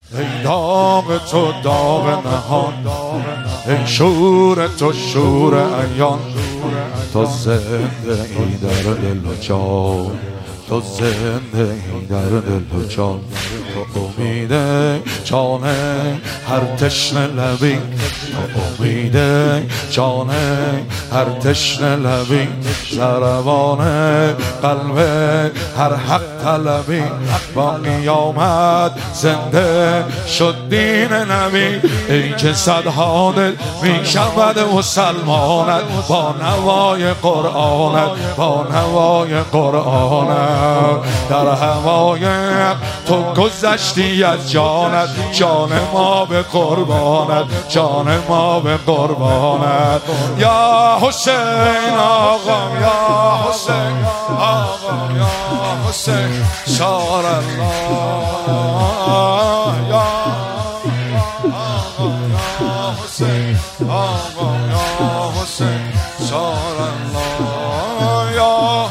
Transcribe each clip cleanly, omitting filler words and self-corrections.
ای داغ تو داغ نهان، ای شور تو شور عیان، تو زنده ای در دل و جان، تو زنده ای در دل و جان، تو امید جان هر تشنه لبی، تو امید جان هر تشنه لبی، ضربان قلب هر حق طلبی، با قیامت زنده شد دین نبی. ای که صدها دل می شود مسلمانت با نوای قرآنت، با نوای قرآنت. در هوای تو گذشتی از جانت، جان ما به قربانت، جان ما به قربانت. یا حسین آقام، یا حسین آقام، یا حسین شار الله، یا آقام، یا حسین آقام، یا حسین شار الله، یا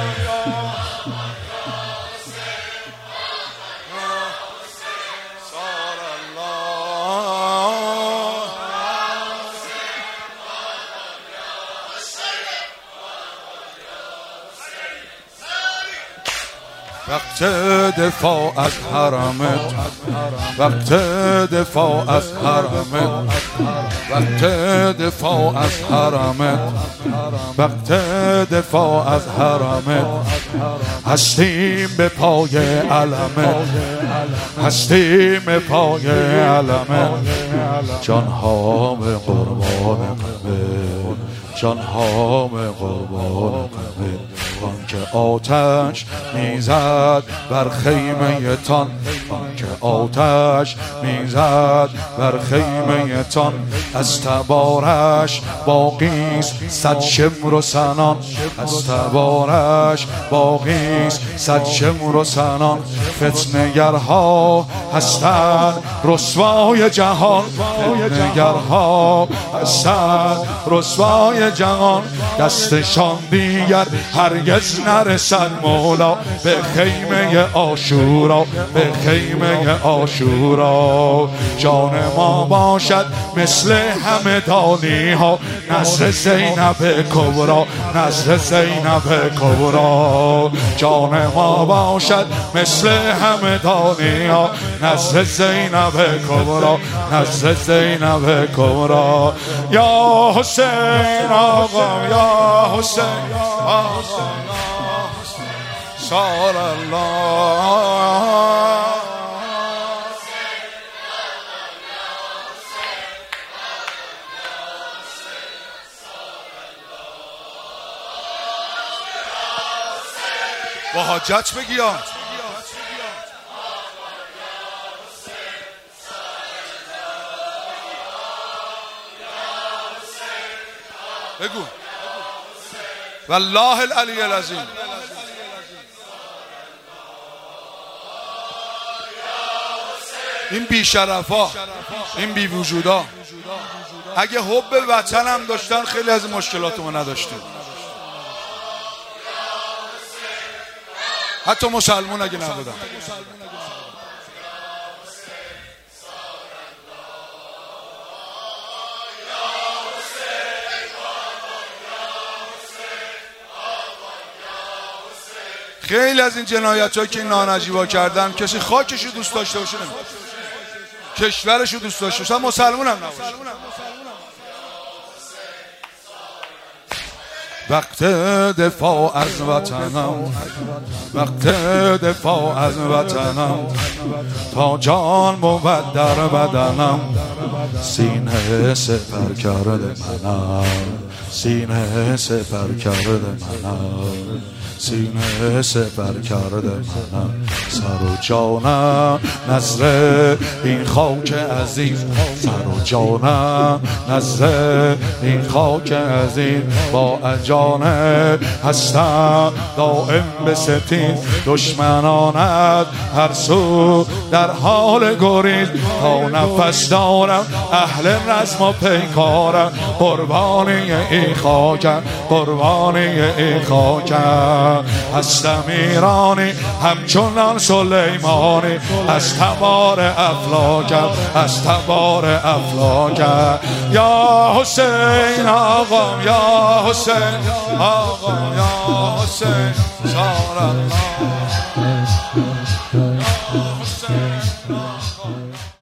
وقت دفاع از حرمت، وقت دفاع از حرمت، وقت دفاع از حرمت، وقت دفاع از حرمت. هستیم به پای علمت، هستیم به پای علمت. جانها به قربان قلبت، جانها به قربان قلبت. آنکه آتش میزد بر خیمه تان، آنکه آتش میزد بر خیمه تان، از تبارش باقیست صد شمر و سنان، از تبارش باقیست صد شمر و سنان. فتنه‌گرها هستند رسوای جهان، فتنه‌گرها هستند رسوای جهان. دستشان دیگر هرگز نرسد مولا به خیمه عاشورا، به خیمه عاشورا. جان ما باشد مثل همدانی ها، نصر زینب کبرا، نصر زینب کبرا. جان ما باشد مثل همدانی ها، نصر زینب کبرا، نصر زینب کبرا. یا حسین آقام، یا حسین آقام، شار الله. با حاجت بگیام. بگو والله العلی العظیم. این بیشرفا، این بی وجودا اگه حب وطن هم داشتن خیلی از مشکلاتمو نداشتیم. حتی مسلمون اگه نبودن. خیلی از این جنایت‌هایی که این نانجیبا کردن کسی خاکشو دوست داشته باشه نمی‌کنه، کشورشو دوست داشته باشه، مسلمون هم نباشه. وقت دفاع از وطنم، وقت دفاع از وطنم، تا جان بود در بدنم، سینه سپر کرده منم، سینه سپر کرده منم، سینه سپر کرده منم. سر و جانم نذر این خاک عزیز، سر و جانم نذر این خاک عزیز. با پایانه هستم دائم به ستیز دشمنانت هر سو در حال گریز تا نفس دارم اهل رزم و پیکارم قربانی این خاکم قربانی این خاکم هستم ایرانی همچنان سلیمانی از تبار افلاکم از تبار افلاکم یا حسین آقام یا حسین آقام یا حسین سار الله